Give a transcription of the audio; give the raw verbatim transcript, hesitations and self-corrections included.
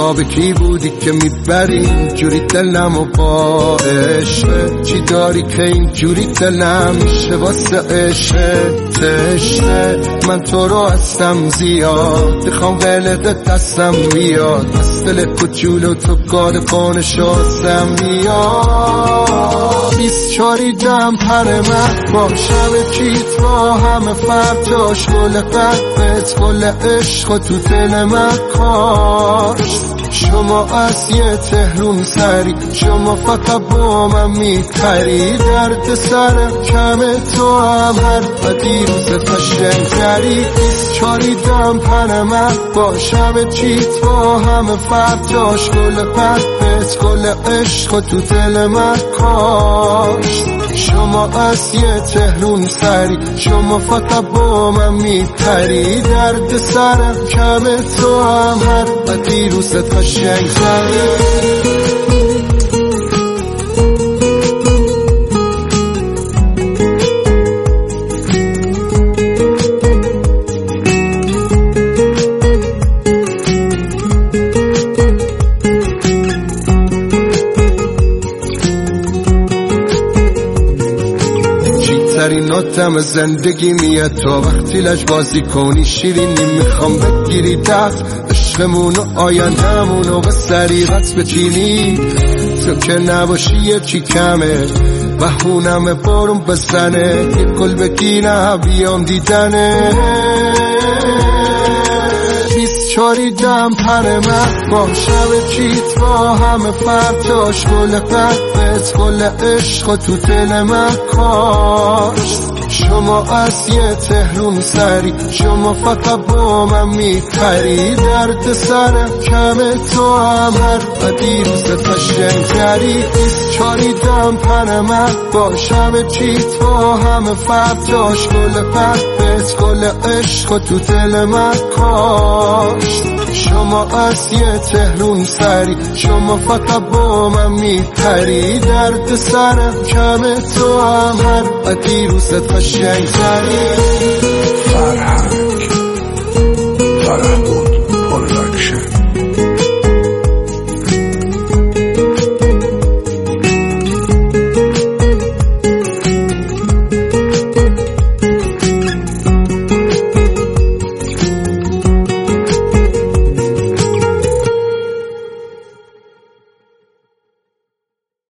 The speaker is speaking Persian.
خواب کی بودی که میبری اینجوری دلم و با عشق؟ چی داری که اینجوری دلم میشه واسه عشق؟ تشنه من تو رو هستم زیاد، میخوام قلت دستم بیاد، از دل کوچولو تو گاد بانشو هستم میاد. بیست چاری دم پر من با شب چیت با همه فرداش، گل قلبت گل عشق تو دل من کاشت. شما از یه تهرون سری، شما فقط با من میپری، درد سر کم تو هم هر دیروز قشنگ تری. بیست چاری دم پر من با شب چیت با همه فرداش، گل قلبت گل عشق تو دل من کاشت. شما از یه تهرون سری، شما فقط با من میپری، درد سرم کم تو هم هر دیروزت قشنگ تری. تریناتم زندگی میاد تا وقتی لج بازی کنی شیرینی، میخوام بگیری دست عشقمونو آیندهمونو به سریغت بچینی. تو که نباشی یه چی کمه بهونم بارون بزنه، یه گل بگیرم بیام دیدنه. بیست چاری دم پر من با شب چیت با همه فرداش، گل قلبت گل عشق تو دل من کاشت. شما از یه تهرون سری، شما فقط با من میپری، درد سرم کم تو هم هر دیروزت قشنگ تری. بیست چاری دم پر من با شب چیت با همه فرداش، گل قلبت گل عشق تو دل من کاشت. شما از یه تهرون سری، شما فقط با من میپری، درد سرم کم تو هم هر دیروزت قشنگ تری.